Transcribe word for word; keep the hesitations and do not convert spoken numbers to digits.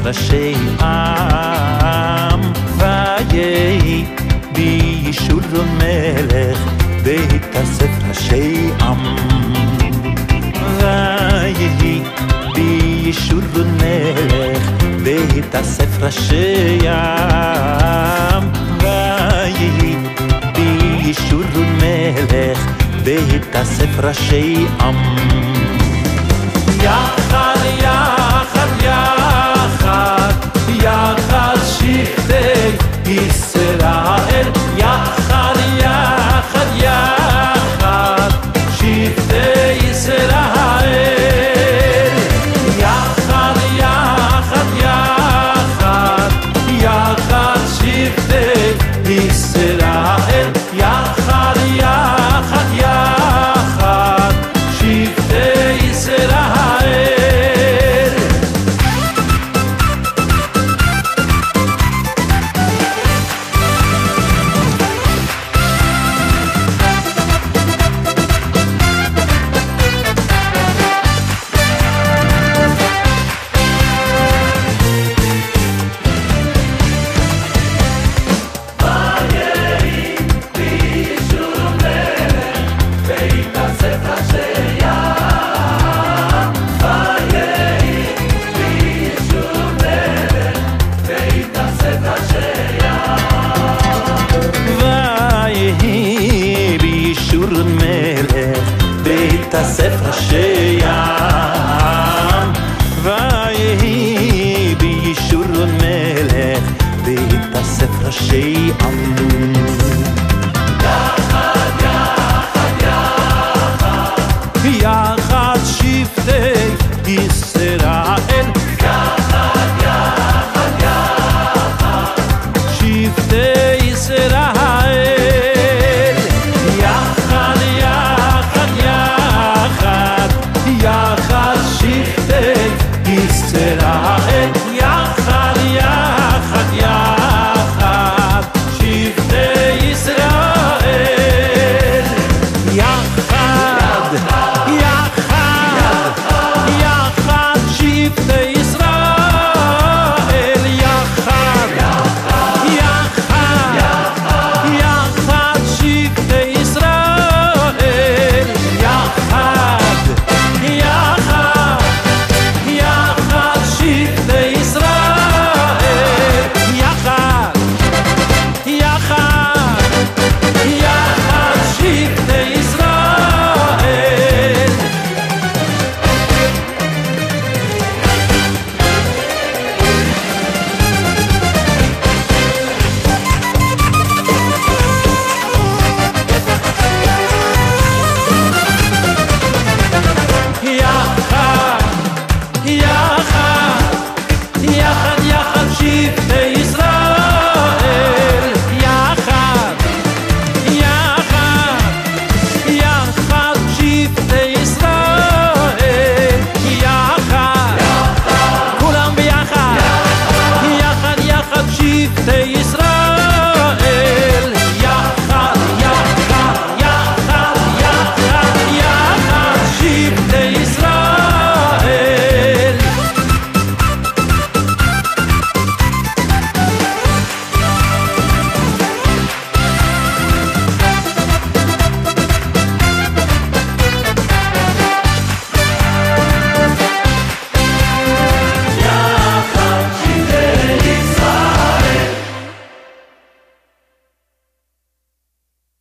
ראשי עם, ויהי בישורון מלך בהתאסף ראשי עם. ויהי בישורון מלך בהתאסף ראשי עם. ויהי בישורון מלך בהתאסף ראשי עם. יחד יחד יחד יחד שבטי ישראל, יחד יחד יחד שבטי ישראל, יחד יחד יחד יחד שבטי ישראל, יחד יחד יחד שבטי ישראל. בהתאסף ראשי עם, ויהי בישורון מלך בהתאסף ראשי עם.